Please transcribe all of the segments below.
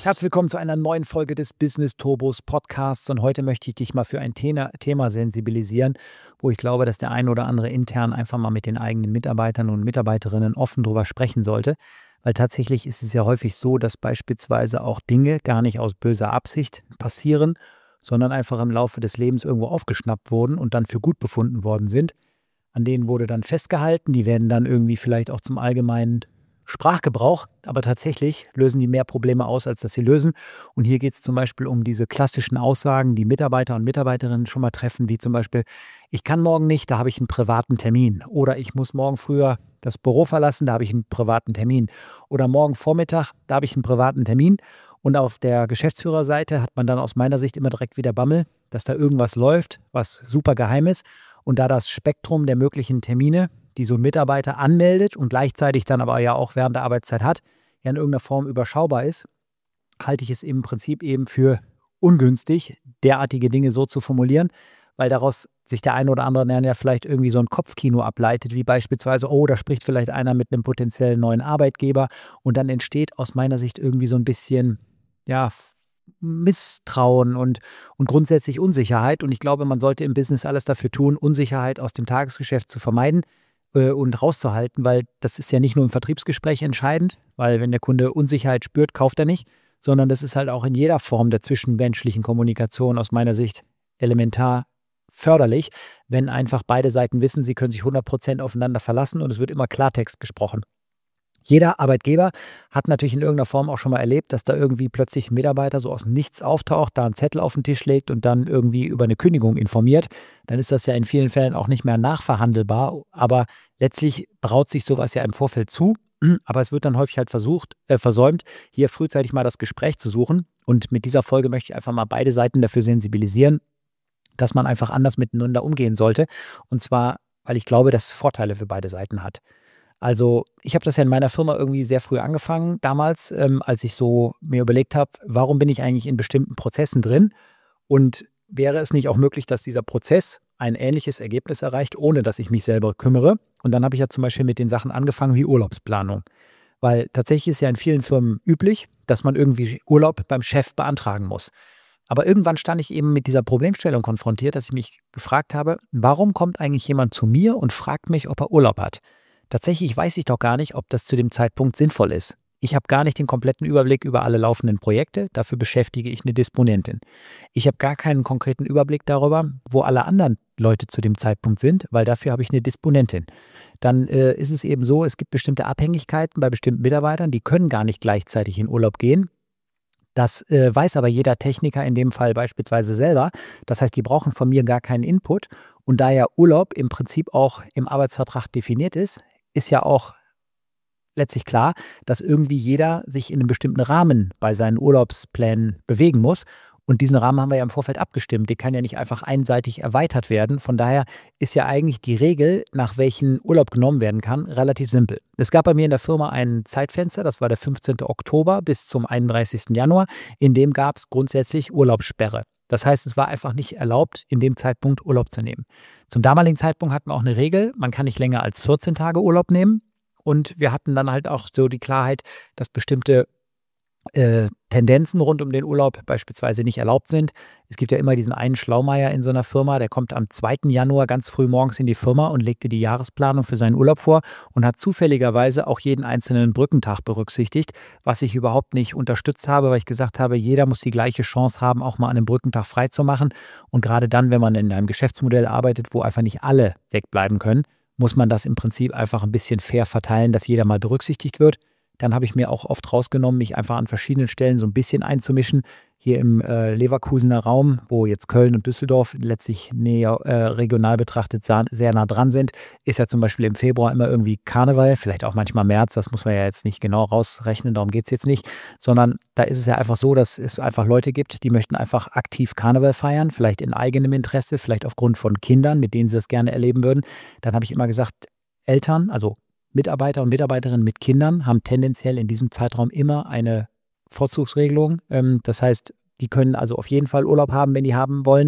Herzlich willkommen zu einer neuen Folge des Business Turbos Podcasts und heute möchte ich dich mal für ein Thema sensibilisieren, wo ich glaube, dass der ein oder andere intern einfach mal mit den eigenen Mitarbeitern und Mitarbeiterinnen offen drüber sprechen sollte, weil tatsächlich ist es ja häufig so, dass beispielsweise auch Dinge gar nicht aus böser Absicht passieren, sondern einfach im Laufe des Lebens irgendwo aufgeschnappt wurden und dann für gut befunden worden sind. An denen wurde dann festgehalten, die werden dann irgendwie vielleicht auch zum allgemeinen Sprachgebrauch, aber tatsächlich lösen die mehr Probleme aus, als dass sie lösen. Und hier geht es zum Beispiel um diese klassischen Aussagen, die Mitarbeiter und Mitarbeiterinnen schon mal treffen, wie zum Beispiel, ich kann morgen nicht, da habe ich einen privaten Termin. Oder ich muss morgen früher das Büro verlassen, da habe ich einen privaten Termin. Oder morgen Vormittag, da habe ich einen privaten Termin. Und auf der Geschäftsführerseite hat man dann aus meiner Sicht immer direkt wieder Bammel, dass da irgendwas läuft, was super geheim ist. Und da das Spektrum der möglichen Termine, die so ein Mitarbeiter anmeldet und gleichzeitig dann aber ja auch während der Arbeitszeit hat, ja in irgendeiner Form überschaubar ist, halte ich es im Prinzip eben für ungünstig, derartige Dinge so zu formulieren, weil daraus sich der eine oder andere ja vielleicht irgendwie so ein Kopfkino ableitet, wie beispielsweise, oh, da spricht vielleicht einer mit einem potenziellen neuen Arbeitgeber und dann entsteht aus meiner Sicht irgendwie so ein bisschen, ja, Misstrauen und grundsätzlich Unsicherheit. Und ich glaube, man sollte im Business alles dafür tun, Unsicherheit aus dem Tagesgeschäft zu vermeiden und rauszuhalten, weil das ist ja nicht nur im Vertriebsgespräch entscheidend, weil wenn der Kunde Unsicherheit spürt, kauft er nicht, sondern das ist halt auch in jeder Form der zwischenmenschlichen Kommunikation aus meiner Sicht elementar förderlich, wenn einfach beide Seiten wissen, sie können sich 100% aufeinander verlassen und es wird immer Klartext gesprochen. Jeder Arbeitgeber hat natürlich in irgendeiner Form auch schon mal erlebt, dass da irgendwie plötzlich ein Mitarbeiter so aus dem Nichts auftaucht, da einen Zettel auf den Tisch legt und dann irgendwie über eine Kündigung informiert. Dann ist das ja in vielen Fällen auch nicht mehr nachverhandelbar. Aber letztlich braut sich sowas ja im Vorfeld zu. Aber es wird dann häufig halt versäumt, hier frühzeitig mal das Gespräch zu suchen. Und mit dieser Folge möchte ich einfach mal beide Seiten dafür sensibilisieren, dass man einfach anders miteinander umgehen sollte. Und zwar, weil ich glaube, dass es Vorteile für beide Seiten hat. Also ich habe das ja in meiner Firma irgendwie sehr früh angefangen, damals, als ich so mir überlegt habe, warum bin ich eigentlich in bestimmten Prozessen drin und wäre es nicht auch möglich, dass dieser Prozess ein ähnliches Ergebnis erreicht, ohne dass ich mich selber kümmere. Und dann habe ich ja zum Beispiel mit den Sachen angefangen wie Urlaubsplanung, weil tatsächlich ist ja in vielen Firmen üblich, dass man irgendwie Urlaub beim Chef beantragen muss. Aber irgendwann stand ich eben mit dieser Problemstellung konfrontiert, dass ich mich gefragt habe, warum kommt eigentlich jemand zu mir und fragt mich, ob er Urlaub hat? Tatsächlich weiß ich doch gar nicht, ob das zu dem Zeitpunkt sinnvoll ist. Ich habe gar nicht den kompletten Überblick über alle laufenden Projekte, dafür beschäftige ich eine Disponentin. Ich habe gar keinen konkreten Überblick darüber, wo alle anderen Leute zu dem Zeitpunkt sind, weil dafür habe ich eine Disponentin. Dann ist es eben so, es gibt bestimmte Abhängigkeiten bei bestimmten Mitarbeitern, die können gar nicht gleichzeitig in Urlaub gehen. Das weiß aber jeder Techniker in dem Fall beispielsweise selber. Das heißt, die brauchen von mir gar keinen Input. Und da ja Urlaub im Prinzip auch im Arbeitsvertrag definiert ist ja auch letztlich klar, dass irgendwie jeder sich in einem bestimmten Rahmen bei seinen Urlaubsplänen bewegen muss. Und diesen Rahmen haben wir ja im Vorfeld abgestimmt. Der kann ja nicht einfach einseitig erweitert werden. Von daher ist ja eigentlich die Regel, nach welchen Urlaub genommen werden kann, relativ simpel. Es gab bei mir in der Firma ein Zeitfenster, das war der 15. Oktober bis zum 31. Januar. In dem gab es grundsätzlich Urlaubssperre. Das heißt, es war einfach nicht erlaubt, in dem Zeitpunkt Urlaub zu nehmen. Zum damaligen Zeitpunkt hatten wir auch eine Regel, man kann nicht länger als 14 Tage Urlaub nehmen. Und wir hatten dann halt auch so die Klarheit, dass bestimmte Tendenzen rund um den Urlaub beispielsweise nicht erlaubt sind. Es gibt ja immer diesen einen Schlaumeier in so einer Firma, der kommt am 2. Januar ganz früh morgens in die Firma und legte die Jahresplanung für seinen Urlaub vor und hat zufälligerweise auch jeden einzelnen Brückentag berücksichtigt, was ich überhaupt nicht unterstützt habe, weil ich gesagt habe, jeder muss die gleiche Chance haben, auch mal an einem Brückentag frei zu machen. Und gerade dann, wenn man in einem Geschäftsmodell arbeitet, wo einfach nicht alle wegbleiben können, muss man das im Prinzip einfach ein bisschen fair verteilen, dass jeder mal berücksichtigt wird. Dann habe ich mir auch oft rausgenommen, mich einfach an verschiedenen Stellen so ein bisschen einzumischen. Hier im Leverkusener Raum, wo jetzt Köln und Düsseldorf letztlich näher regional betrachtet sehr nah dran sind, ist ja zum Beispiel im Februar immer irgendwie Karneval, vielleicht auch manchmal März, das muss man ja jetzt nicht genau rausrechnen, darum geht es jetzt nicht, sondern da ist es ja einfach so, dass es einfach Leute gibt, die möchten einfach aktiv Karneval feiern, vielleicht in eigenem Interesse, vielleicht aufgrund von Kindern, mit denen sie das gerne erleben würden. Dann habe ich immer gesagt, Eltern, also Mitarbeiter und Mitarbeiterinnen mit Kindern haben tendenziell in diesem Zeitraum immer eine Vorzugsregelung. Das heißt, die können also auf jeden Fall Urlaub haben, wenn die haben wollen.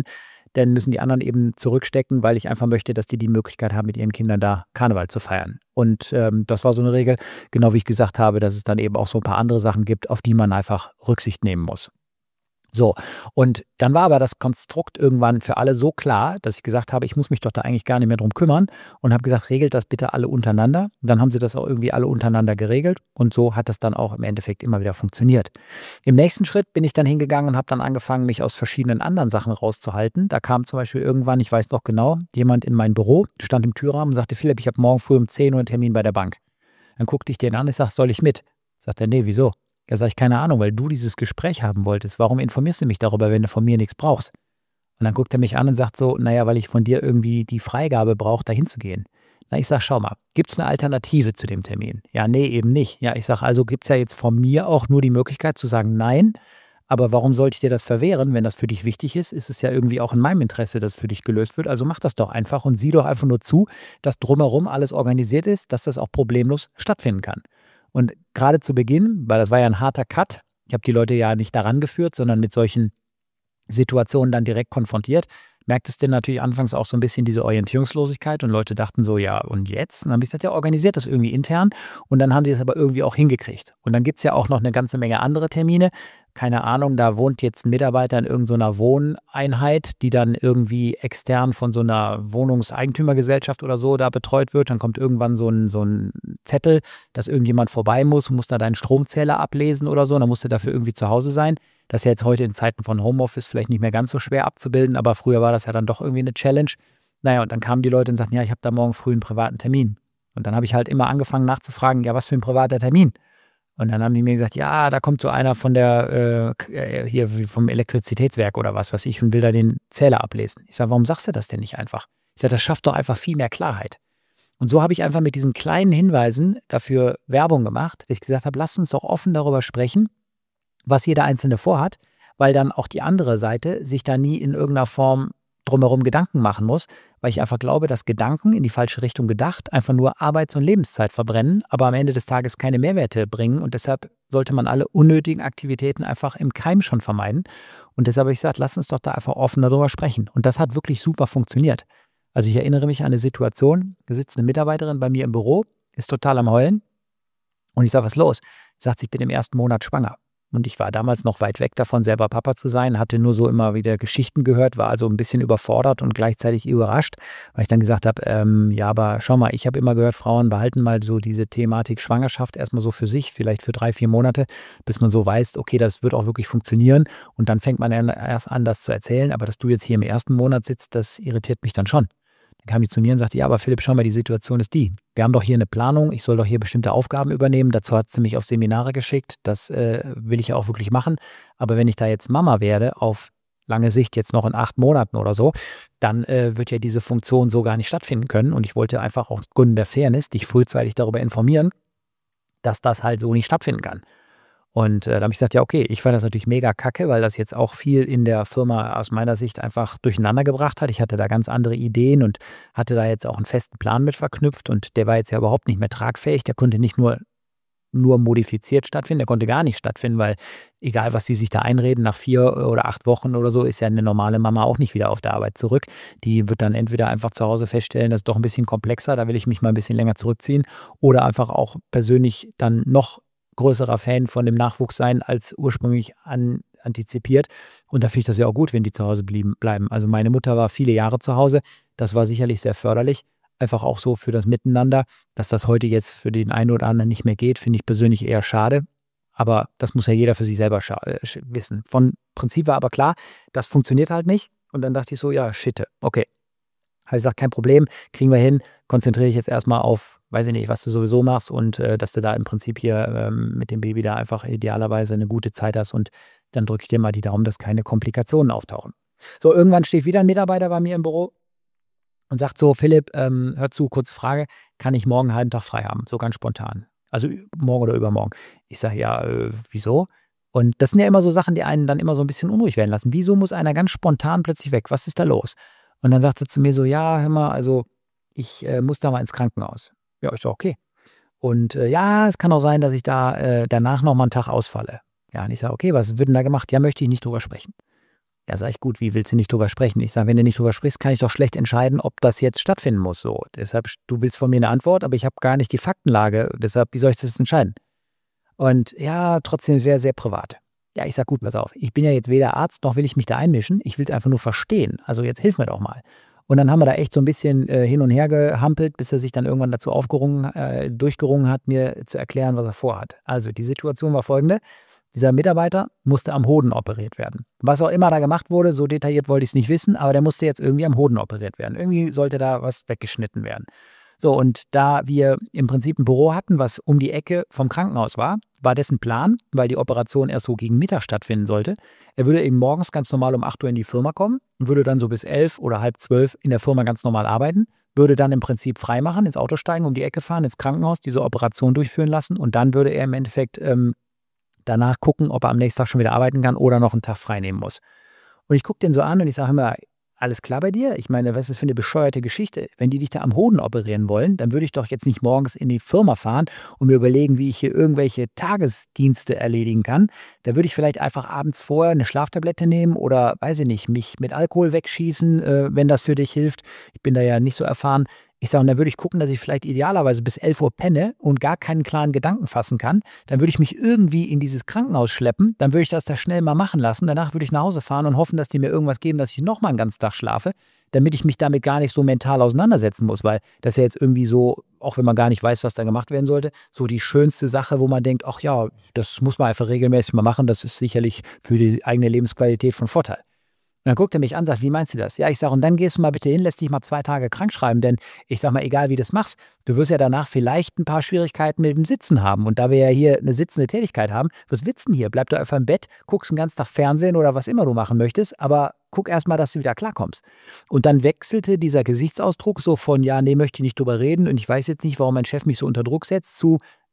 dann müssen die anderen eben zurückstecken, weil ich einfach möchte, dass die Möglichkeit haben, mit ihren Kindern da Karneval zu feiern. Und das war so eine Regel, genau wie ich gesagt habe, dass es dann eben auch so ein paar andere Sachen gibt, auf die man einfach Rücksicht nehmen muss. So, und dann war aber das Konstrukt irgendwann für alle so klar, dass ich gesagt habe, ich muss mich doch da eigentlich gar nicht mehr drum kümmern und habe gesagt, regelt das bitte alle untereinander. Und dann haben sie das auch irgendwie alle untereinander geregelt und so hat das dann auch im Endeffekt immer wieder funktioniert. Im nächsten Schritt bin ich dann hingegangen und habe dann angefangen, mich aus verschiedenen anderen Sachen rauszuhalten. Da kam zum Beispiel irgendwann, ich weiß noch genau, jemand in mein Büro, stand im Türrahmen und sagte, Philipp, ich habe morgen früh um 10 Uhr einen Termin bei der Bank. Dann guckte ich den an, ich sage, soll ich mit? Sagt er, nee, wieso? Ja, sag ich, keine Ahnung, weil du dieses Gespräch haben wolltest. Warum informierst du mich darüber, wenn du von mir nichts brauchst? Und dann guckt er mich an und sagt so, naja, weil ich von dir irgendwie die Freigabe brauche, da hinzugehen. Na, ich sag, schau mal, gibt es eine Alternative zu dem Termin? Ja, nee, eben nicht. Ja, ich sag, also gibt es ja jetzt von mir auch nur die Möglichkeit zu sagen, nein. Aber warum sollte ich dir das verwehren? Wenn das für dich wichtig ist, ist es ja irgendwie auch in meinem Interesse, dass für dich gelöst wird. Also mach das doch einfach und sieh doch einfach nur zu, dass drumherum alles organisiert ist, dass das auch problemlos stattfinden kann. Und gerade zu Beginn, weil das war ja ein harter Cut, ich habe die Leute ja nicht daran geführt, sondern mit solchen Situationen dann direkt konfrontiert, merktest du natürlich anfangs auch so ein bisschen diese Orientierungslosigkeit und Leute dachten so, ja und jetzt? Und dann habe ich gesagt, ja, organisiert das irgendwie intern und dann haben die das aber irgendwie auch hingekriegt. Und dann gibt es ja auch noch eine ganze Menge andere Termine. Keine Ahnung, da wohnt jetzt ein Mitarbeiter in irgendeiner Wohneinheit, die dann irgendwie extern von so einer Wohnungseigentümergesellschaft oder so da betreut wird. Dann kommt irgendwann so ein Zettel, dass irgendjemand vorbei muss da deinen Stromzähler ablesen oder so. Und dann musst du dafür irgendwie zu Hause sein. Das ist ja jetzt heute in Zeiten von Homeoffice vielleicht nicht mehr ganz so schwer abzubilden, aber früher war das ja dann doch irgendwie eine Challenge. Naja, und dann kamen die Leute und sagten, ja, ich habe da morgen früh einen privaten Termin. Und dann habe ich halt immer angefangen nachzufragen, ja, was für ein privater Termin? Und dann haben die mir gesagt, ja, da kommt so einer von der, hier vom Elektrizitätswerk oder was weiß ich und will da den Zähler ablesen. Ich sage, warum sagst du das denn nicht einfach? Ich sage, das schafft doch einfach viel mehr Klarheit. Und so habe ich einfach mit diesen kleinen Hinweisen dafür Werbung gemacht, dass ich gesagt habe, lasst uns doch offen darüber sprechen, was jeder Einzelne vorhat, weil dann auch die andere Seite sich da nie in irgendeiner Form drumherum Gedanken machen muss, weil ich einfach glaube, dass Gedanken in die falsche Richtung gedacht einfach nur Arbeits- und Lebenszeit verbrennen, aber am Ende des Tages keine Mehrwerte bringen und deshalb sollte man alle unnötigen Aktivitäten einfach im Keim schon vermeiden und deshalb habe ich gesagt, lass uns doch da einfach offen darüber sprechen und das hat wirklich super funktioniert. Also ich erinnere mich an eine Situation, da sitzt eine Mitarbeiterin bei mir im Büro, ist total am Heulen und ich sage, was ist los? Sie sagt, ich bin im ersten Monat schwanger. Und ich war damals noch weit weg davon, selber Papa zu sein, hatte nur so immer wieder Geschichten gehört, war also ein bisschen überfordert und gleichzeitig überrascht, weil ich dann gesagt habe, ja, aber schau mal, ich habe immer gehört, Frauen behalten mal so diese Thematik Schwangerschaft erstmal so für sich, vielleicht für 3, 4 Monate, bis man so weiß, okay, das wird auch wirklich funktionieren und dann fängt man erst an, das zu erzählen, aber dass du jetzt hier im ersten Monat sitzt, das irritiert mich dann schon. Dann kam die zu mir und sagte, ja, aber Philipp, schau mal, die Situation ist die. Wir haben doch hier eine Planung, ich soll doch hier bestimmte Aufgaben übernehmen. Dazu hat sie mich auf Seminare geschickt. Das will ich ja auch wirklich machen. Aber wenn ich da jetzt Mama werde, auf lange Sicht jetzt noch in 8 Monaten oder so, dann wird ja diese Funktion so gar nicht stattfinden können. Und ich wollte einfach aus Gründen der Fairness dich frühzeitig darüber informieren, dass das halt so nicht stattfinden kann. Und da habe ich gesagt, ja, okay, ich fand das natürlich mega kacke, weil das jetzt auch viel in der Firma aus meiner Sicht einfach durcheinander gebracht hat. Ich hatte da ganz andere Ideen und hatte da jetzt auch einen festen Plan mit verknüpft und der war jetzt ja überhaupt nicht mehr tragfähig. Der konnte nicht nur modifiziert stattfinden, der konnte gar nicht stattfinden, weil egal, was sie sich da einreden, nach 4 oder 8 Wochen oder so ist ja eine normale Mama auch nicht wieder auf der Arbeit zurück. Die wird dann entweder einfach zu Hause feststellen, das ist doch ein bisschen komplexer, da will ich mich mal ein bisschen länger zurückziehen oder einfach auch persönlich dann noch größerer Fan von dem Nachwuchs sein, als ursprünglich antizipiert. Und da finde ich das ja auch gut, wenn die zu Hause bleiben. Also meine Mutter war viele Jahre zu Hause. Das war sicherlich sehr förderlich. Einfach auch so für das Miteinander. Dass das heute jetzt für den einen oder anderen nicht mehr geht, finde ich persönlich eher schade. Aber das muss ja jeder für sich selber wissen. Von Prinzip war aber klar, das funktioniert halt nicht. Und dann dachte ich so, ja, shit, okay. Habe ich gesagt, kein Problem, kriegen wir hin. Konzentriere dich jetzt erstmal auf, weiß ich nicht, was du sowieso machst und dass du da im Prinzip hier mit dem Baby da einfach idealerweise eine gute Zeit hast und dann drücke ich dir mal die Daumen, dass keine Komplikationen auftauchen. So, irgendwann steht wieder ein Mitarbeiter bei mir im Büro und sagt so, Philipp, hör zu, kurze Frage, kann ich morgen einen halben Tag frei haben? So ganz spontan. Also morgen oder übermorgen. Ich sage, ja, wieso? Und das sind ja immer so Sachen, die einen dann immer so ein bisschen unruhig werden lassen. Wieso muss einer ganz spontan plötzlich weg? Was ist da los? Und dann sagt er zu mir so, ja, hör mal, also ich muss da mal ins Krankenhaus. Ja, ich so, okay. Und ja, es kann auch sein, dass ich da danach noch mal einen Tag ausfalle. Ja, und ich sage, okay, was wird denn da gemacht? Ja, möchte ich nicht drüber sprechen. Ja, sag ich, gut, wie willst du nicht drüber sprechen? Ich sage, wenn du nicht drüber sprichst, kann ich doch schlecht entscheiden, ob das jetzt stattfinden muss. So, deshalb, du willst von mir eine Antwort, aber ich habe gar nicht die Faktenlage. Deshalb, wie soll ich das entscheiden? Und ja, trotzdem sehr, sehr privat. Ja, ich sag, gut, pass auf, ich bin ja jetzt weder Arzt, noch will ich mich da einmischen. Ich will es einfach nur verstehen. Also jetzt hilf mir doch mal. Und dann haben wir da echt so ein bisschen hin und her gehampelt, bis er sich dann irgendwann dazu durchgerungen hat, mir zu erklären, was er vorhat. Also die Situation war folgende. Dieser Mitarbeiter musste am Hoden operiert werden. Was auch immer da gemacht wurde, so detailliert wollte ich es nicht wissen, aber der musste jetzt irgendwie am Hoden operiert werden. Irgendwie sollte da was weggeschnitten werden. So, und da wir im Prinzip ein Büro hatten, was um die Ecke vom Krankenhaus war, war dessen Plan, weil die Operation erst so gegen Mittag stattfinden sollte, er würde eben morgens ganz normal um 8 Uhr in die Firma kommen und würde dann so bis 11 oder halb 12 in der Firma ganz normal arbeiten, würde dann im Prinzip freimachen, ins Auto steigen, um die Ecke fahren, ins Krankenhaus, diese Operation durchführen lassen und dann würde er im Endeffekt danach gucken, ob er am nächsten Tag schon wieder arbeiten kann oder noch einen Tag frei nehmen muss. Und ich gucke den so an und ich sage immer, alles klar bei dir? Ich meine, was ist das für eine bescheuerte Geschichte? Wenn die dich da am Hoden operieren wollen, dann würde ich doch jetzt nicht morgens in die Firma fahren und mir überlegen, wie ich hier irgendwelche Tagesdienste erledigen kann. Da würde ich vielleicht einfach abends vorher eine Schlaftablette nehmen oder, weiß ich nicht, mich mit Alkohol wegschießen, wenn das für dich hilft. Ich bin da ja nicht so erfahren. Ich sage, und dann würde ich gucken, dass ich vielleicht idealerweise bis 11 Uhr penne und gar keinen klaren Gedanken fassen kann. Dann würde ich mich irgendwie in dieses Krankenhaus schleppen. Dann würde ich das da schnell mal machen lassen. Danach würde ich nach Hause fahren und hoffen, dass die mir irgendwas geben, dass ich nochmal einen ganzen Tag schlafe, damit ich mich damit gar nicht so mental auseinandersetzen muss. Weil das ja jetzt irgendwie so, auch wenn man gar nicht weiß, was da gemacht werden sollte, so die schönste Sache, wo man denkt, ach ja, das muss man einfach regelmäßig mal machen. Das ist sicherlich für die eigene Lebensqualität von Vorteil. Und dann guckt er mich an und sagt, wie meinst du das? Ja, ich sage, und dann gehst du mal bitte hin, lässt dich mal 2 Tage krank schreiben, denn ich sage mal, egal wie du das machst, du wirst ja danach vielleicht ein paar Schwierigkeiten mit dem Sitzen haben. Und da wir ja hier eine sitzende Tätigkeit haben, was willst du denn hier? Bleib da einfach im Bett, guckst den ganzen Tag Fernsehen oder was immer du machen möchtest, aber guck erst mal, dass du wieder klarkommst. Und dann wechselte dieser Gesichtsausdruck so von, ja, nee, möchte ich nicht drüber reden und ich weiß jetzt nicht, warum mein Chef mich so unter Druck setzt, zu,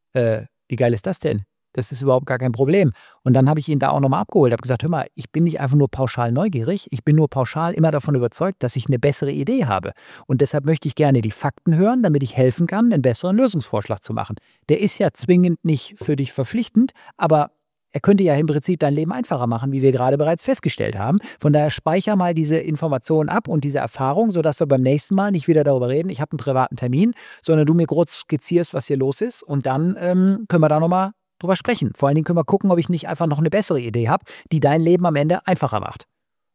wie geil ist das denn? Das ist überhaupt gar kein Problem. Und dann habe ich ihn da auch nochmal abgeholt, habe gesagt, hör mal, ich bin nicht einfach nur pauschal neugierig, ich bin nur pauschal immer davon überzeugt, dass ich eine bessere Idee habe. Und deshalb möchte ich gerne die Fakten hören, damit ich helfen kann, einen besseren Lösungsvorschlag zu machen. Der ist ja zwingend nicht für dich verpflichtend, aber er könnte ja im Prinzip dein Leben einfacher machen, wie wir gerade bereits festgestellt haben. Von daher speicher mal diese Informationen ab und diese Erfahrung, sodass wir beim nächsten Mal nicht wieder darüber reden, ich habe einen privaten Termin, sondern du mir kurz skizzierst, was hier los ist und dann können wir da nochmal drüber sprechen. Vor allen Dingen können wir gucken, ob ich nicht einfach noch eine bessere Idee habe, die dein Leben am Ende einfacher macht.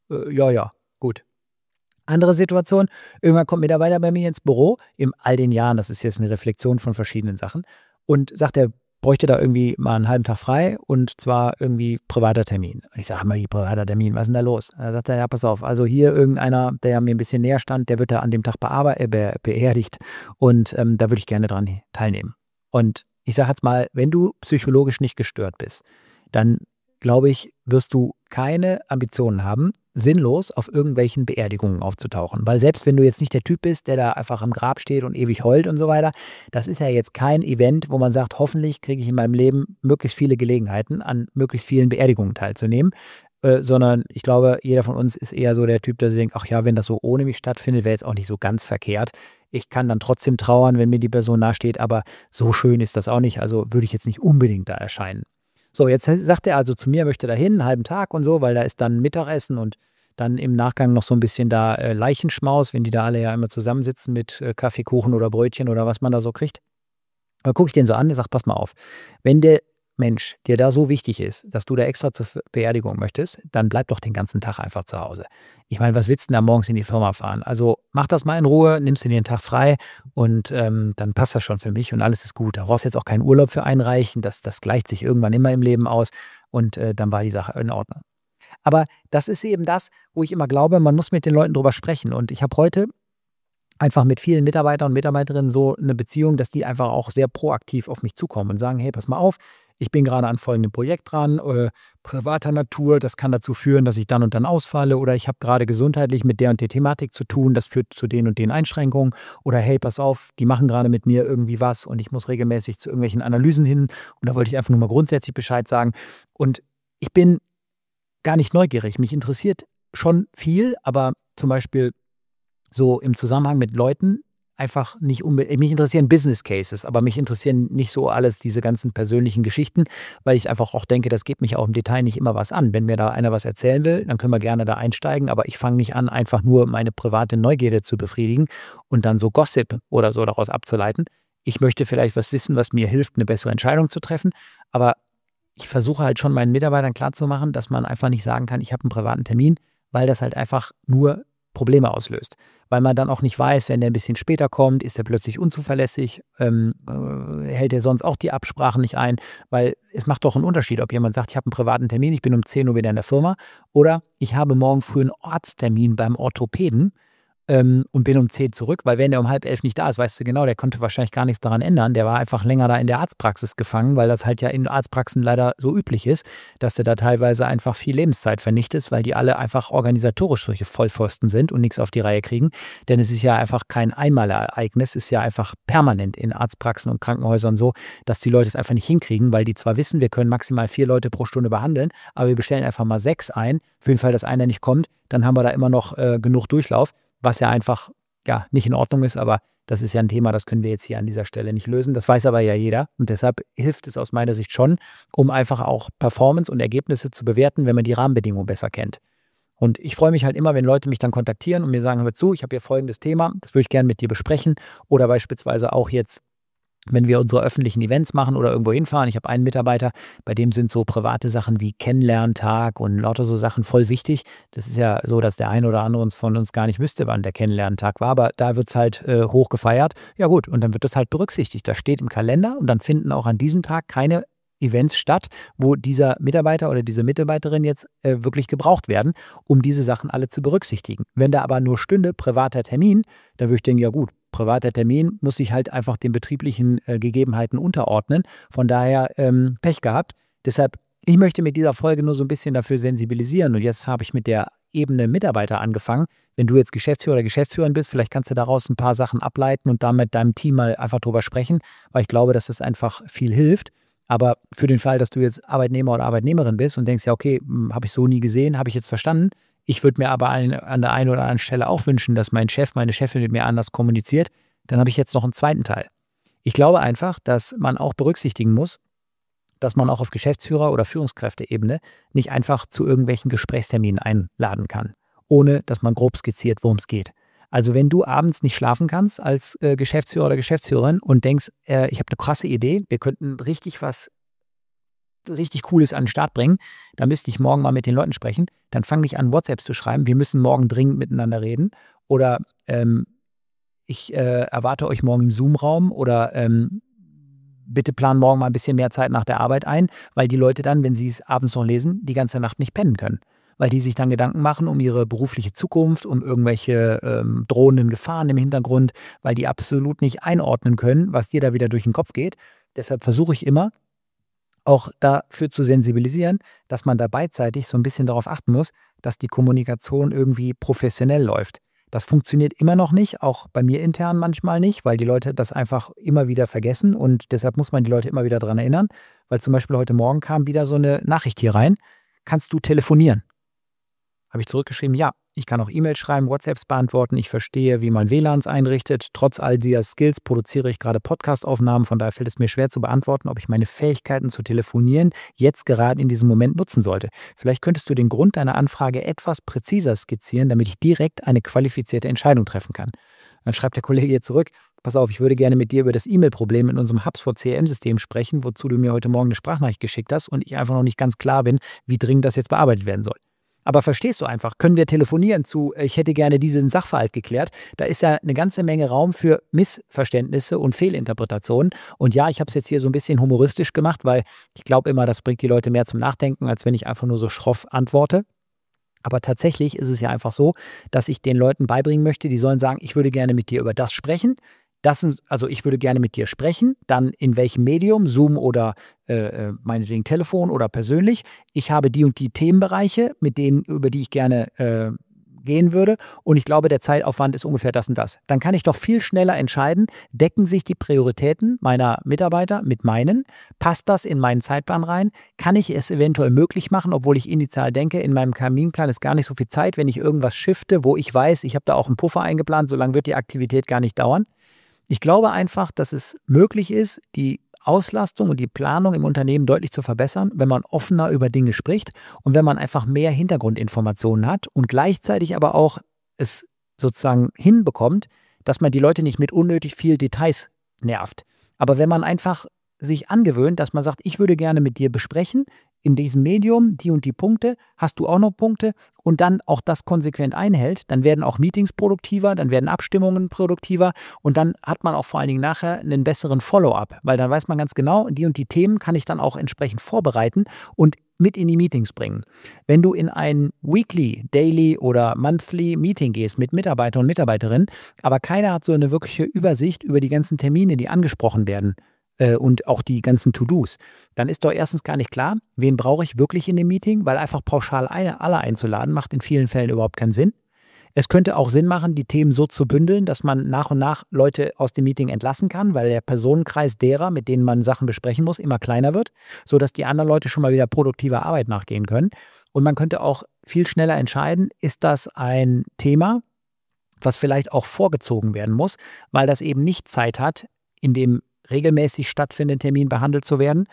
Ja, gut. Andere Situation, irgendwann kommt ein Mitarbeiter bei mir ins Büro, in all den Jahren, das ist jetzt eine Reflexion von verschiedenen Sachen, und sagt, er bräuchte da irgendwie mal einen halben Tag frei und zwar irgendwie privater Termin. Und ich sage, mal, wie privater Termin, was ist denn da los? Da sagt er, ja, pass auf, also hier irgendeiner, der mir ein bisschen näher stand, der wird da an dem Tag beerdigt und da würde ich gerne dran teilnehmen. Und ich sage jetzt mal, wenn du psychologisch nicht gestört bist, dann glaube ich, wirst du keine Ambitionen haben, sinnlos auf irgendwelchen Beerdigungen aufzutauchen. Weil selbst wenn du jetzt nicht der Typ bist, der da einfach am Grab steht und ewig heult und so weiter, das ist ja jetzt kein Event, wo man sagt, hoffentlich kriege ich in meinem Leben möglichst viele Gelegenheiten, an möglichst vielen Beerdigungen teilzunehmen. Sondern ich glaube, jeder von uns ist eher so der Typ, der sich denkt, ach ja, wenn das so ohne mich stattfindet, wäre jetzt auch nicht so ganz verkehrt. Ich kann dann trotzdem trauern, wenn mir die Person nahesteht, aber so schön ist das auch nicht, also würde ich jetzt nicht unbedingt da erscheinen. So, jetzt sagt er also zu mir, möchte da hin, einen halben Tag und so, weil da ist dann Mittagessen und dann im Nachgang noch so ein bisschen da Leichenschmaus, wenn die da alle ja immer zusammensitzen mit Kaffee, Kuchen oder Brötchen oder was man da so kriegt. Da gucke ich den so an, der sagt, pass mal auf, wenn der Mensch dir da so wichtig ist, dass du da extra zur Beerdigung möchtest, dann bleib doch den ganzen Tag einfach zu Hause. Ich meine, was willst du denn da morgens in die Firma fahren? Also mach das mal in Ruhe, nimmst dir den Tag frei und dann passt das schon für mich und alles ist gut. Da brauchst du jetzt auch keinen Urlaub für einreichen, das gleicht sich irgendwann immer im Leben aus und dann war die Sache in Ordnung. Aber das ist eben das, wo ich immer glaube, man muss mit den Leuten drüber sprechen. Und ich habe heute einfach mit vielen Mitarbeitern und Mitarbeiterinnen so eine Beziehung, dass die einfach auch sehr proaktiv auf mich zukommen und sagen, hey, pass mal auf, ich bin gerade an folgendem Projekt dran, privater Natur, das kann dazu führen, dass ich dann und dann ausfalle oder ich habe gerade gesundheitlich mit der und der Thematik zu tun, das führt zu den und den Einschränkungen oder hey, pass auf, die machen gerade mit mir irgendwie was und ich muss regelmäßig zu irgendwelchen Analysen hin und da wollte ich einfach nur mal grundsätzlich Bescheid sagen und ich bin gar nicht neugierig, mich interessiert schon viel, aber zum Beispiel so im Zusammenhang mit Leuten einfach nicht unbedingt, mich interessieren Business Cases, aber mich interessieren nicht so alles diese ganzen persönlichen Geschichten, weil ich einfach auch denke, das geht mich auch im Detail nicht immer was an. Wenn mir da einer was erzählen will, dann können wir gerne da einsteigen, aber ich fange nicht an, einfach nur meine private Neugierde zu befriedigen und dann so Gossip oder so daraus abzuleiten. Ich möchte vielleicht was wissen, was mir hilft, eine bessere Entscheidung zu treffen, aber ich versuche halt schon meinen Mitarbeitern klarzumachen, dass man einfach nicht sagen kann, ich habe einen privaten Termin, weil das halt einfach nur Probleme auslöst. Weil man dann auch nicht weiß, wenn der ein bisschen später kommt, ist er plötzlich unzuverlässig, hält er sonst auch die Absprachen nicht ein, weil es macht doch einen Unterschied, ob jemand sagt, ich habe einen privaten Termin, ich bin um 10 Uhr wieder in der Firma oder ich habe morgen früh einen Arzttermin beim Orthopäden und bin um 10 zurück, weil wenn der um 10:30 nicht da ist, weißt du genau, der konnte wahrscheinlich gar nichts daran ändern. Der war einfach länger da in der Arztpraxis gefangen, weil das halt ja in Arztpraxen leider so üblich ist, dass du da teilweise einfach viel Lebenszeit vernichtest, weil die alle einfach organisatorisch solche Vollpfosten sind und nichts auf die Reihe kriegen. Denn es ist ja einfach kein Einmalereignis, es ist ja einfach permanent in Arztpraxen und Krankenhäusern so, dass die Leute es einfach nicht hinkriegen, weil die zwar wissen, wir können maximal 4 Leute pro Stunde behandeln, aber wir bestellen einfach mal 6 ein. Für den Fall, dass einer nicht kommt, dann haben wir da immer noch genug Durchlauf. Was ja einfach nicht in Ordnung ist, aber das ist ja ein Thema, das können wir jetzt hier an dieser Stelle nicht lösen. Das weiß aber ja jeder und deshalb hilft es aus meiner Sicht schon, um einfach auch Performance und Ergebnisse zu bewerten, wenn man die Rahmenbedingungen besser kennt. Und ich freue mich halt immer, wenn Leute mich dann kontaktieren und mir sagen, hör zu, ich habe hier folgendes Thema, das würde ich gerne mit dir besprechen oder beispielsweise auch jetzt, wenn wir unsere öffentlichen Events machen oder irgendwo hinfahren. Ich habe einen Mitarbeiter, bei dem sind so private Sachen wie Kennenlerntag und lauter so Sachen voll wichtig. Das ist ja so, dass der eine oder andere von uns gar nicht wüsste, wann der Kennenlerntag war, aber da wird es halt hoch gefeiert. Ja gut, und dann wird das halt berücksichtigt. Das steht im Kalender und dann finden auch an diesem Tag keine Events statt, wo dieser Mitarbeiter oder diese Mitarbeiterin jetzt wirklich gebraucht werden, um diese Sachen alle zu berücksichtigen. Wenn da aber nur stünde, privater Termin, dann würde ich denken, ja gut, privater Termin muss sich halt einfach den betrieblichen Gegebenheiten unterordnen. Von daher Pech gehabt. Deshalb, ich möchte mit dieser Folge nur so ein bisschen dafür sensibilisieren und jetzt habe ich mit der Ebene Mitarbeiter angefangen. Wenn du jetzt Geschäftsführer oder Geschäftsführerin bist, vielleicht kannst du daraus ein paar Sachen ableiten und dann mit deinem Team mal einfach drüber sprechen, weil ich glaube, dass das einfach viel hilft. Aber für den Fall, dass du jetzt Arbeitnehmer oder Arbeitnehmerin bist und denkst, ja okay, habe ich so nie gesehen, habe ich jetzt verstanden. Ich würde mir aber an der einen oder anderen Stelle auch wünschen, dass mein Chef, meine Chefin mit mir anders kommuniziert. Dann habe ich jetzt noch einen zweiten Teil. Ich glaube einfach, dass man auch berücksichtigen muss, dass man auch auf Geschäftsführer- oder Führungskräfteebene nicht einfach zu irgendwelchen Gesprächsterminen einladen kann, ohne dass man grob skizziert, worum es geht. Also wenn du abends nicht schlafen kannst als Geschäftsführer oder Geschäftsführerin und denkst, ich habe eine krasse Idee, wir könnten richtig Cooles an den Start bringen, dann müsste ich morgen mal mit den Leuten sprechen, dann fang nicht an, WhatsApps zu schreiben, wir müssen morgen dringend miteinander reden oder ich erwarte euch morgen im Zoom-Raum oder bitte plan morgen mal ein bisschen mehr Zeit nach der Arbeit ein, weil die Leute dann, wenn sie es abends noch lesen, die ganze Nacht nicht pennen können. Weil die sich dann Gedanken machen um ihre berufliche Zukunft, um irgendwelche drohenden Gefahren im Hintergrund, weil die absolut nicht einordnen können, was dir da wieder durch den Kopf geht. Deshalb versuche ich immer, auch dafür zu sensibilisieren, dass man da beidseitig so ein bisschen darauf achten muss, dass die Kommunikation irgendwie professionell läuft. Das funktioniert immer noch nicht, auch bei mir intern manchmal nicht, weil die Leute das einfach immer wieder vergessen und deshalb muss man die Leute immer wieder daran erinnern, weil zum Beispiel heute Morgen kam wieder so eine Nachricht hier rein, kannst du telefonieren? Habe ich zurückgeschrieben, ja, ich kann auch E-Mails schreiben, WhatsApps beantworten, ich verstehe, wie man WLANs einrichtet. Trotz all dieser Skills produziere ich gerade Podcast-Aufnahmen, von daher fällt es mir schwer zu beantworten, ob ich meine Fähigkeiten zu telefonieren jetzt gerade in diesem Moment nutzen sollte. Vielleicht könntest du den Grund deiner Anfrage etwas präziser skizzieren, damit ich direkt eine qualifizierte Entscheidung treffen kann. Dann schreibt der Kollege hier zurück, pass auf, ich würde gerne mit dir über das E-Mail-Problem in unserem HubSpot CRM-System sprechen, wozu du mir heute Morgen eine Sprachnachricht geschickt hast und ich einfach noch nicht ganz klar bin, wie dringend das jetzt bearbeitet werden soll. Aber verstehst du einfach, können wir telefonieren zu, ich hätte gerne diesen Sachverhalt geklärt. Da ist ja eine ganze Menge Raum für Missverständnisse und Fehlinterpretationen. Und ja, ich habe es jetzt hier so ein bisschen humoristisch gemacht, weil ich glaube immer, das bringt die Leute mehr zum Nachdenken, als wenn ich einfach nur so schroff antworte. Aber tatsächlich ist es ja einfach so, dass ich den Leuten beibringen möchte, die sollen sagen, ich würde gerne mit dir über das sprechen. Also ich würde gerne mit dir sprechen, dann in welchem Medium, Zoom oder meinetwegen Telefon oder persönlich. Ich habe die und die Themenbereiche, über die ich gerne gehen würde und ich glaube, der Zeitaufwand ist ungefähr das und das. Dann kann ich doch viel schneller entscheiden, decken sich die Prioritäten meiner Mitarbeiter mit meinen, passt das in meinen Zeitplan rein, kann ich es eventuell möglich machen, obwohl ich initial denke, in meinem Terminplan ist gar nicht so viel Zeit, wenn ich irgendwas shifte, wo ich weiß, ich habe da auch einen Puffer eingeplant, so lange wird die Aktivität gar nicht dauern. Ich glaube einfach, dass es möglich ist, die Auslastung und die Planung im Unternehmen deutlich zu verbessern, wenn man offener über Dinge spricht und wenn man einfach mehr Hintergrundinformationen hat und gleichzeitig aber auch es sozusagen hinbekommt, dass man die Leute nicht mit unnötig viel Details nervt. Aber wenn man einfach sich angewöhnt, dass man sagt, ich würde gerne mit dir besprechen, in diesem Medium, die und die Punkte, hast du auch noch Punkte und dann auch das konsequent einhält, dann werden auch Meetings produktiver, dann werden Abstimmungen produktiver und dann hat man auch vor allen Dingen nachher einen besseren Follow-up, weil dann weiß man ganz genau, die und die Themen kann ich dann auch entsprechend vorbereiten und mit in die Meetings bringen. Wenn du in ein Weekly, Daily oder Monthly Meeting gehst mit Mitarbeitern und Mitarbeiterinnen, aber keiner hat so eine wirkliche Übersicht über die ganzen Termine, die angesprochen werden, und auch die ganzen To-Dos, dann ist doch erstens gar nicht klar, wen brauche ich wirklich in dem Meeting, weil einfach pauschal alle einzuladen, macht in vielen Fällen überhaupt keinen Sinn. Es könnte auch Sinn machen, die Themen so zu bündeln, dass man nach und nach Leute aus dem Meeting entlassen kann, weil der Personenkreis derer, mit denen man Sachen besprechen muss, immer kleiner wird, sodass die anderen Leute schon mal wieder produktiver Arbeit nachgehen können. Und man könnte auch viel schneller entscheiden, ist das ein Thema, was vielleicht auch vorgezogen werden muss, weil das eben nicht Zeit hat, in dem regelmäßig stattfindenden Termin behandelt zu werden,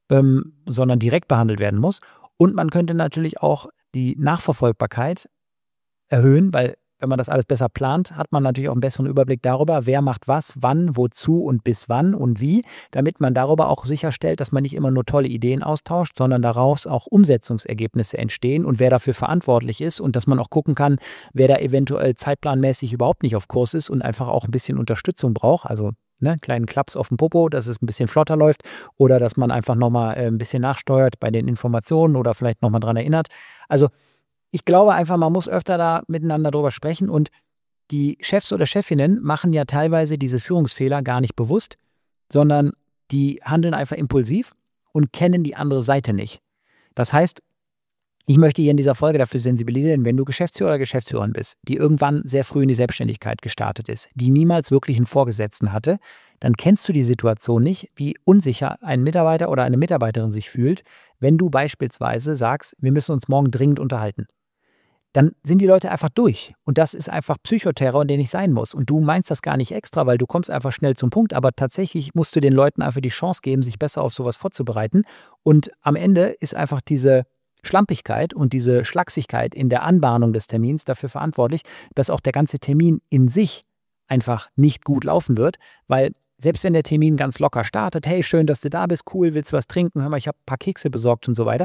sondern direkt behandelt werden muss. Und man könnte natürlich auch die Nachverfolgbarkeit erhöhen, weil wenn man das alles besser plant, hat man natürlich auch einen besseren Überblick darüber, wer macht was, wann, wozu und bis wann und wie, damit man darüber auch sicherstellt, dass man nicht immer nur tolle Ideen austauscht, sondern daraus auch Umsetzungsergebnisse entstehen und wer dafür verantwortlich ist und dass man auch gucken kann, wer da eventuell zeitplanmäßig überhaupt nicht auf Kurs ist und einfach auch ein bisschen Unterstützung braucht, also kleinen Klaps auf dem Popo, dass es ein bisschen flotter läuft oder dass man einfach nochmal ein bisschen nachsteuert bei den Informationen oder vielleicht nochmal dran erinnert. Also ich glaube einfach, man muss öfter da miteinander drüber sprechen und die Chefs oder Chefinnen machen ja teilweise diese Führungsfehler gar nicht bewusst, sondern die handeln einfach impulsiv und kennen die andere Seite nicht. Das heißt, ich möchte hier in dieser Folge dafür sensibilisieren, wenn du Geschäftsführer oder Geschäftsführerin bist, die irgendwann sehr früh in die Selbstständigkeit gestartet ist, die niemals wirklich einen Vorgesetzten hatte, dann kennst du die Situation nicht, wie unsicher ein Mitarbeiter oder eine Mitarbeiterin sich fühlt, wenn du beispielsweise sagst, wir müssen uns morgen dringend unterhalten. Dann sind die Leute einfach durch. Und das ist einfach Psychoterror, der nicht sein muss. Und du meinst das gar nicht extra, weil du kommst einfach schnell zum Punkt. Aber tatsächlich musst du den Leuten einfach die Chance geben, sich besser auf sowas vorzubereiten. Und am Ende ist einfach diese Schlampigkeit und diese Schlagsigkeit in der Anbahnung des Termins dafür verantwortlich, dass auch der ganze Termin in sich einfach nicht gut laufen wird, weil selbst wenn der Termin ganz locker startet, hey, schön, dass du da bist, cool, willst du was trinken, hör mal, ich habe ein paar Kekse besorgt und so weiter,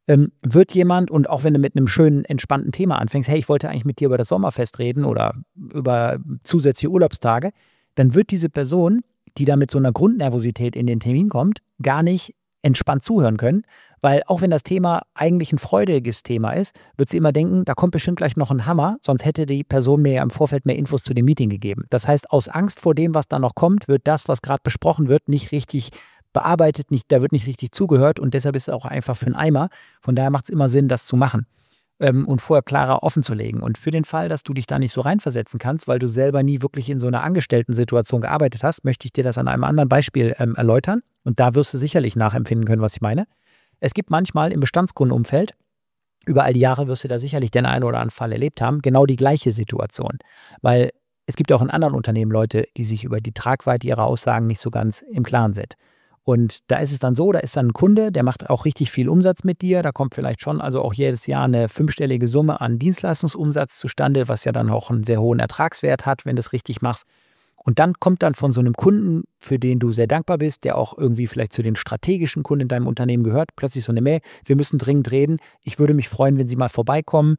wird jemand, und auch wenn du mit einem schönen, entspannten Thema anfängst, hey, ich wollte eigentlich mit dir über das Sommerfest reden oder über zusätzliche Urlaubstage, dann wird diese Person, die da mit so einer Grundnervosität in den Termin kommt, gar nicht entspannt zuhören können, weil auch wenn das Thema eigentlich ein freudiges Thema ist, wird sie immer denken, da kommt bestimmt gleich noch ein Hammer, sonst hätte die Person mir ja im Vorfeld mehr Infos zu dem Meeting gegeben. Das heißt, aus Angst vor dem, was da noch kommt, wird das, was gerade besprochen wird, nicht richtig bearbeitet, da wird nicht richtig zugehört und deshalb ist es auch einfach für einen Eimer. Von daher macht es immer Sinn, das zu machen und vorher klarer offen zu legen. Und für den Fall, dass du dich da nicht so reinversetzen kannst, weil du selber nie wirklich in so einer Angestellten-Situation gearbeitet hast, möchte ich dir das an einem anderen Beispiel erläutern. Und da wirst du sicherlich nachempfinden können, was ich meine. Es gibt manchmal im Bestandskundenumfeld, über all die Jahre wirst du da sicherlich den einen oder anderen Fall erlebt haben, genau die gleiche Situation. Weil es gibt auch in anderen Unternehmen Leute, die sich über die Tragweite ihrer Aussagen nicht so ganz im Klaren sind. Und da ist es dann so, da ist dann ein Kunde, der macht auch richtig viel Umsatz mit dir. Da kommt vielleicht schon also auch jedes Jahr eine 5-stellige Summe an Dienstleistungsumsatz zustande, was ja dann auch einen sehr hohen Ertragswert hat, wenn du es richtig machst. Und dann kommt dann von so einem Kunden, für den du sehr dankbar bist, der auch irgendwie vielleicht zu den strategischen Kunden in deinem Unternehmen gehört, plötzlich so eine Mail, wir müssen dringend reden. Ich würde mich freuen, wenn Sie mal vorbeikommen.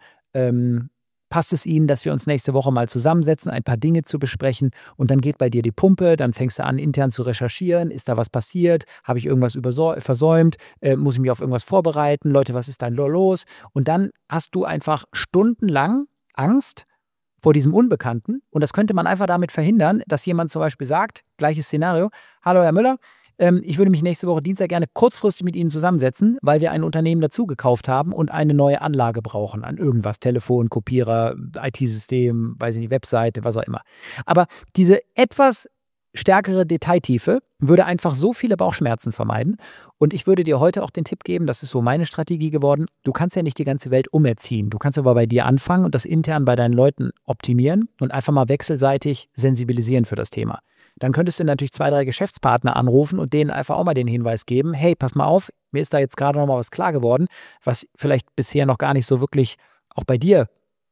Passt es Ihnen, dass wir uns nächste Woche mal zusammensetzen, ein paar Dinge zu besprechen und dann geht bei dir die Pumpe, dann fängst du an, intern zu recherchieren, ist da was passiert, habe ich irgendwas versäumt, muss ich mich auf irgendwas vorbereiten, Leute, was ist da los? Und dann hast du einfach stundenlang Angst vor diesem Unbekannten und das könnte man einfach damit verhindern, dass jemand zum Beispiel sagt, gleiches Szenario, hallo Herr Müller, ich würde mich nächste Woche Dienstag gerne kurzfristig mit Ihnen zusammensetzen, weil wir ein Unternehmen dazu gekauft haben und eine neue Anlage brauchen an irgendwas. Telefon, Kopierer, IT-System, weiß ich nicht, Webseite, was auch immer. Aber diese etwas stärkere Detailtiefe würde einfach so viele Bauchschmerzen vermeiden. Und ich würde dir heute auch den Tipp geben, das ist so meine Strategie geworden, du kannst ja nicht die ganze Welt umerziehen. Du kannst aber bei dir anfangen und das intern bei deinen Leuten optimieren und einfach mal wechselseitig sensibilisieren für das Thema. Dann könntest du natürlich 2, 3 Geschäftspartner anrufen und denen einfach auch mal den Hinweis geben, hey, pass mal auf, mir ist da jetzt gerade noch mal was klar geworden, was vielleicht bisher noch gar nicht so wirklich auch bei dir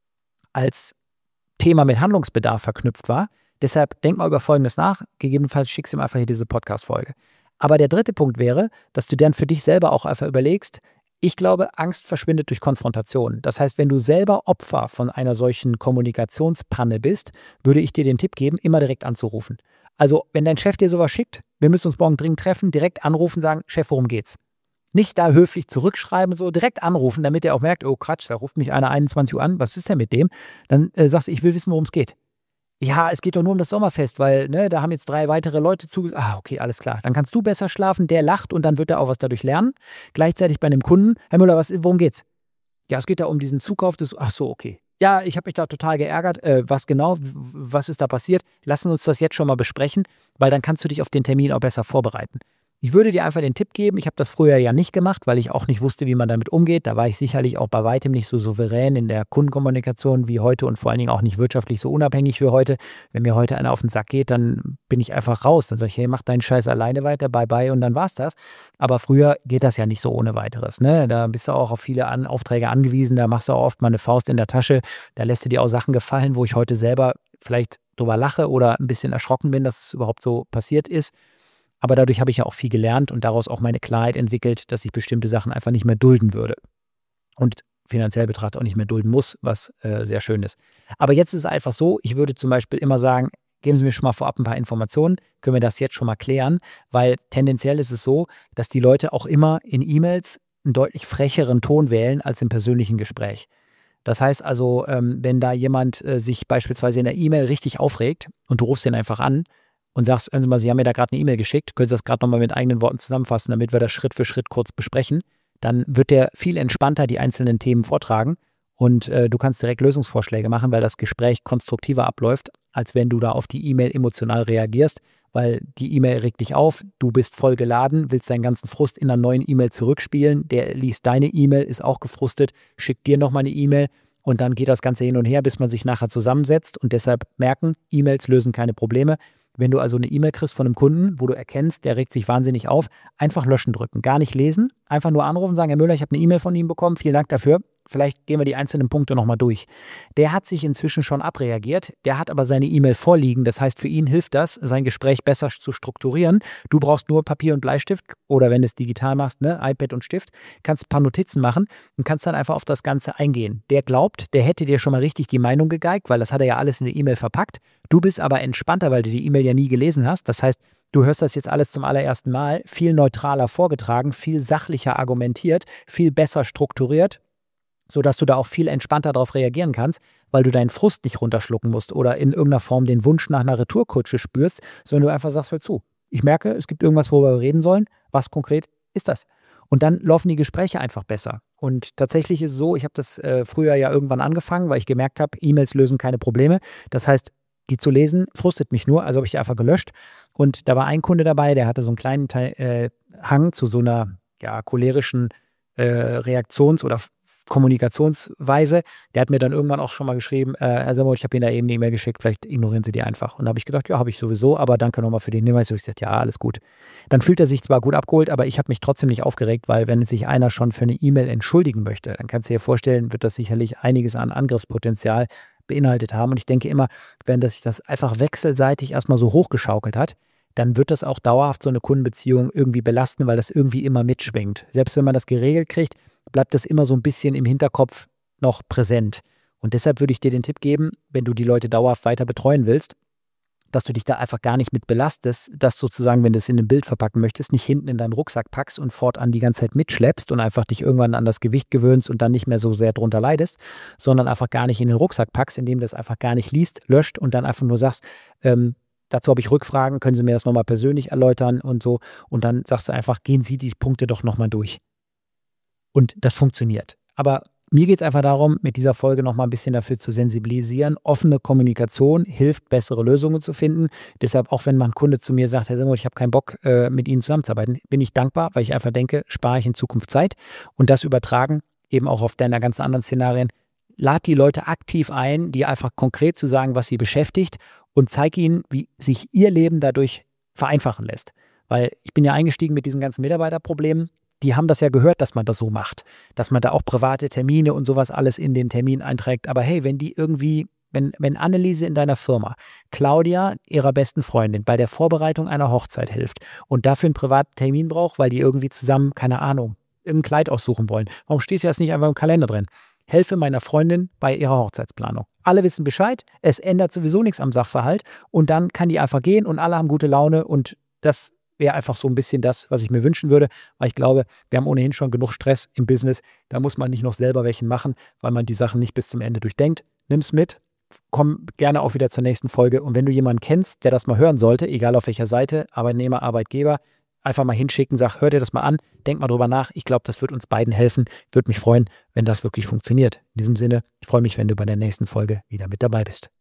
als Thema mit Handlungsbedarf verknüpft war. Deshalb denk mal über Folgendes nach. Gegebenenfalls schickst du ihm einfach hier diese Podcast-Folge. Aber der dritte Punkt wäre, dass du dann für dich selber auch einfach überlegst, ich glaube, Angst verschwindet durch Konfrontation. Das heißt, wenn du selber Opfer von einer solchen Kommunikationspanne bist, würde ich dir den Tipp geben, immer direkt anzurufen. Also, wenn dein Chef dir sowas schickt, wir müssen uns morgen dringend treffen, direkt anrufen, sagen, Chef, worum geht's? Nicht da höflich zurückschreiben, so direkt anrufen, damit er auch merkt, oh Quatsch, da ruft mich einer 21 Uhr an, was ist denn mit dem? Dann sagst du, ich will wissen, worum es geht. Ja, es geht doch nur um das Sommerfest, weil da haben jetzt 3 weitere Leute zugesagt. Ah, okay, alles klar. Dann kannst du besser schlafen, der lacht und dann wird er auch was dadurch lernen. Gleichzeitig bei einem Kunden, Herr Müller, worum geht's? Ja, es geht da um diesen Zukauf des, ach so, okay. Ja, ich habe mich da total geärgert. Was genau? Was ist da passiert? Lassen uns das jetzt schon mal besprechen, weil dann kannst du dich auf den Termin auch besser vorbereiten. Ich würde dir einfach den Tipp geben, ich habe das früher ja nicht gemacht, weil ich auch nicht wusste, wie man damit umgeht. Da war ich sicherlich auch bei weitem nicht so souverän in der Kundenkommunikation wie heute und vor allen Dingen auch nicht wirtschaftlich so unabhängig wie heute. Wenn mir heute einer auf den Sack geht, dann bin ich einfach raus. Dann sage ich, hey, mach deinen Scheiß alleine weiter, bye bye und dann war's das. Aber früher geht das ja nicht so ohne weiteres. Ne? Da bist du auch auf viele Aufträge angewiesen, da machst du auch oft mal eine Faust in der Tasche. Da lässt du dir auch Sachen gefallen, wo ich heute selber vielleicht drüber lache oder ein bisschen erschrocken bin, dass es überhaupt so passiert ist. Aber dadurch habe ich ja auch viel gelernt und daraus auch meine Klarheit entwickelt, dass ich bestimmte Sachen einfach nicht mehr dulden würde. Und finanziell betrachtet auch nicht mehr dulden muss, was sehr schön ist. Aber jetzt ist es einfach so, ich würde zum Beispiel immer sagen, geben Sie mir schon mal vorab ein paar Informationen, können wir das jetzt schon mal klären, weil tendenziell ist es so, dass die Leute auch immer in E-Mails einen deutlich frecheren Ton wählen als im persönlichen Gespräch. Das heißt also, wenn da jemand sich beispielsweise in der E-Mail richtig aufregt und du rufst den einfach an, und sagst, hören Sie mal, Sie haben mir da gerade eine E-Mail geschickt, können Sie das gerade nochmal mit eigenen Worten zusammenfassen, damit wir das Schritt für Schritt kurz besprechen, dann wird der viel entspannter die einzelnen Themen vortragen und du kannst direkt Lösungsvorschläge machen, weil das Gespräch konstruktiver abläuft, als wenn du da auf die E-Mail emotional reagierst, weil die E-Mail regt dich auf, du bist voll geladen, willst deinen ganzen Frust in einer neuen E-Mail zurückspielen, der liest deine E-Mail, ist auch gefrustet, schickt dir nochmal eine E-Mail und dann geht das Ganze hin und her, bis man sich nachher zusammensetzt und deshalb merken, E-Mails lösen keine Probleme. Wenn du also eine E-Mail kriegst von einem Kunden, wo du erkennst, der regt sich wahnsinnig auf, einfach löschen drücken. Gar nicht lesen, einfach nur anrufen, sagen, Herr Müller, ich habe eine E-Mail von Ihnen bekommen, vielen Dank dafür. Vielleicht gehen wir die einzelnen Punkte nochmal durch. Der hat sich inzwischen schon abreagiert, der hat aber seine E-Mail vorliegen. Das heißt, für ihn hilft das, sein Gespräch besser zu strukturieren. Du brauchst nur Papier und Bleistift oder wenn du es digital machst, ne, iPad und Stift, kannst ein paar Notizen machen und kannst dann einfach auf das Ganze eingehen. Der glaubt, der hätte dir schon mal richtig die Meinung gegeigt, weil das hat er ja alles in der E-Mail verpackt. Du bist aber entspannter, weil du die E-Mail ja nie gelesen hast. Das heißt, du hörst das jetzt alles zum allerersten Mal, viel neutraler vorgetragen, viel sachlicher argumentiert, viel besser strukturiert, sodass du da auch viel entspannter darauf reagieren kannst, weil du deinen Frust nicht runterschlucken musst oder in irgendeiner Form den Wunsch nach einer Retourkutsche spürst, sondern du einfach sagst, hör zu, ich merke, es gibt irgendwas, worüber wir reden sollen. Was konkret ist das? Und dann laufen die Gespräche einfach besser. Und tatsächlich ist es so, ich habe das früher ja irgendwann angefangen, weil ich gemerkt habe, E-Mails lösen keine Probleme. Das heißt, die zu lesen frustet mich nur, also habe ich die einfach gelöscht. Und da war ein Kunde dabei, der hatte so einen kleinen Hang zu so einer cholerischen Reaktions- oder Kommunikationsweise. Der hat mir dann irgendwann auch schon mal geschrieben, Herr Samuel, ich habe Ihnen da eben eine E-Mail geschickt, vielleicht ignorieren Sie die einfach. Und da habe ich gedacht, ja, habe ich sowieso, aber danke nochmal für den Hinweis. Und ich gesagt, ja, alles gut. Dann fühlt er sich zwar gut abgeholt, aber ich habe mich trotzdem nicht aufgeregt, weil wenn sich einer schon für eine E-Mail entschuldigen möchte, dann kannst du dir vorstellen, wird das sicherlich einiges an Angriffspotenzial beinhaltet haben. Und ich denke immer, wenn sich das einfach wechselseitig erstmal so hochgeschaukelt hat, dann wird das auch dauerhaft so eine Kundenbeziehung irgendwie belasten, weil das irgendwie immer mitschwingt. Selbst wenn man das geregelt kriegt, bleibt das immer so ein bisschen im Hinterkopf noch präsent. Und deshalb würde ich dir den Tipp geben, wenn du die Leute dauerhaft weiter betreuen willst, dass du dich da einfach gar nicht mit belastest, dass sozusagen, wenn du es in ein Bild verpacken möchtest, nicht hinten in deinen Rucksack packst und fortan die ganze Zeit mitschleppst und einfach dich irgendwann an das Gewicht gewöhnst und dann nicht mehr so sehr drunter leidest, sondern einfach gar nicht in den Rucksack packst, indem du es einfach gar nicht liest, löscht und dann einfach nur sagst, dazu habe ich Rückfragen, können Sie mir das nochmal persönlich erläutern und so. Und dann sagst du einfach, gehen Sie die Punkte doch nochmal durch. Und das funktioniert. Aber mir geht es einfach darum, mit dieser Folge nochmal ein bisschen dafür zu sensibilisieren. Offene Kommunikation hilft, bessere Lösungen zu finden. Deshalb, auch wenn mal ein Kunde zu mir sagt, Herr Samuel, ich habe keinen Bock, mit Ihnen zusammenzuarbeiten, bin ich dankbar, weil ich einfach denke, spare ich in Zukunft Zeit. Und das übertragen, eben auch auf deine ganz anderen Szenarien. Lad die Leute aktiv ein, die einfach konkret zu sagen, was sie beschäftigt und zeige ihnen, wie sich ihr Leben dadurch vereinfachen lässt. Weil ich bin ja eingestiegen mit diesen ganzen Mitarbeiterproblemen. Die haben das ja gehört, dass man das so macht, dass man da auch private Termine und sowas alles in den Termin einträgt. Aber hey, wenn die irgendwie, wenn Anneliese in deiner Firma Claudia, ihrer besten Freundin, bei der Vorbereitung einer Hochzeit hilft und dafür einen privaten Termin braucht, weil die irgendwie zusammen, keine Ahnung, irgendein Kleid aussuchen wollen, warum steht das nicht einfach im Kalender drin? Helfe meiner Freundin bei ihrer Hochzeitsplanung. Alle wissen Bescheid, es ändert sowieso nichts am Sachverhalt und dann kann die einfach gehen und alle haben gute Laune und das wäre einfach so ein bisschen das, was ich mir wünschen würde, weil ich glaube, wir haben ohnehin schon genug Stress im Business. Da muss man nicht noch selber welchen machen, weil man die Sachen nicht bis zum Ende durchdenkt. Nimm's mit, komm gerne auch wieder zur nächsten Folge. Und wenn du jemanden kennst, der das mal hören sollte, egal auf welcher Seite, Arbeitnehmer, Arbeitgeber, einfach mal hinschicken, sag, hör dir das mal an, denk mal drüber nach. Ich glaube, das wird uns beiden helfen. Würde mich freuen, wenn das wirklich funktioniert. In diesem Sinne, ich freue mich, wenn du bei der nächsten Folge wieder mit dabei bist.